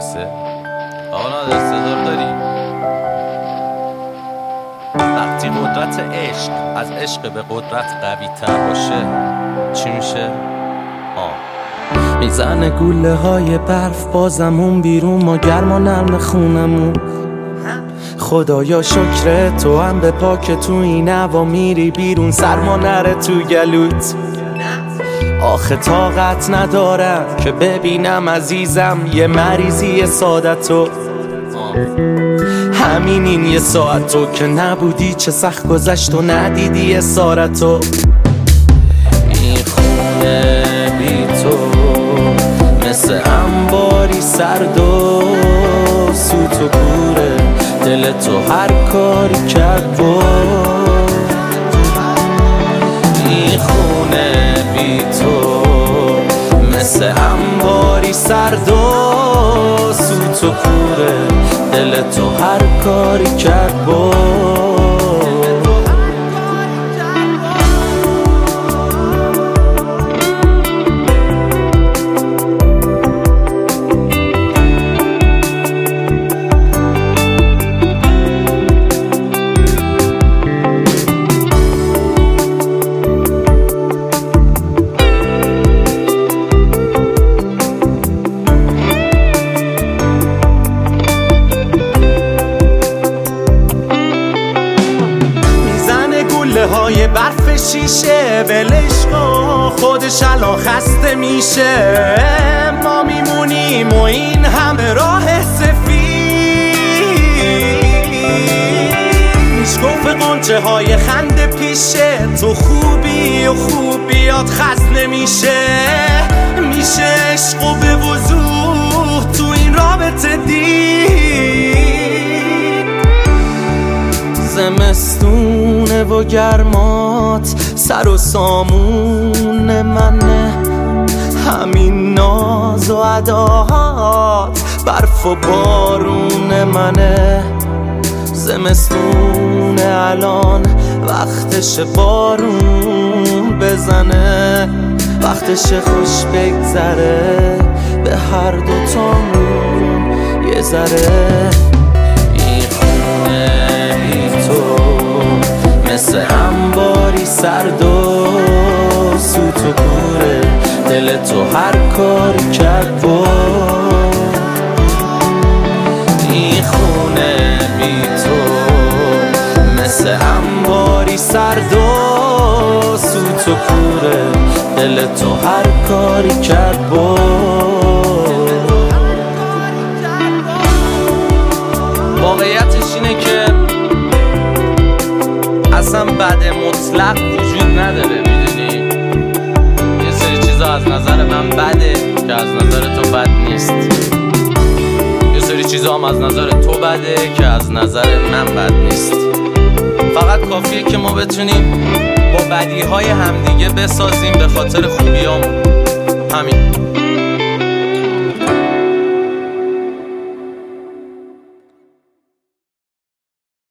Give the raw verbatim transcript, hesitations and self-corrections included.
درسته؟ آقا نادر صدا داری؟ وقتی قدرت عشق از عشق به قدرت قوی تر باشه چی میشه؟ آه میزنه گوله های برف بازمون بیرون، ما گرم و نرم خونمون. خدایا شکر تو هم به پاک تو این هوا میری بیرون، سرما نره تو گلوت. آخه طاقت ندارم که ببینم عزیزم یه مریضی سادتو. همین این یه ساعت تو که نبودی چه سخت گذشت و ندیدی اسارتو. این خونه بی تو مثل انباری سرد و سوت و کوره، دل تو هر کاری کرد و این خونه بی تو مثل انباری سرد و سوت و کوره، دل تو هر کاری کرد و های برف شیشه ولش کن، خودش الان خسته میشه. ما میمونیم و این همه راه سفید، میشکوف قنچه های خنده پیشه. تو خوبی و خوبیات خست نمیشه، میشه عشق و به وضوح تو این رابطه دید. زمستونه و گرمات سر و سامون منه، همین ناز و عداهات برف و بارون منه. زمستونه الان وقتش بارون بزنه، وقتش خوش بگذره به هر دوتامون یه ذره. مثل انباری سرد و سوت و کوره، دل تو هر کاری کرد و این خونه بی تو مثل انباری سرد و سوت و کوره، دل تو هر کاری کرد و واقعیتش اینه که اصلا بد مطلق وجود نداره، میدونی؟ یه سری چیزا از نظر من بده که از نظر تو بد نیست، یه سری چیزا هم از نظر تو بده که از نظر من بد نیست. فقط کافیه که ما بتونیم با بدیهای همدیگه بسازیم به خاطر خوبیامون. همین.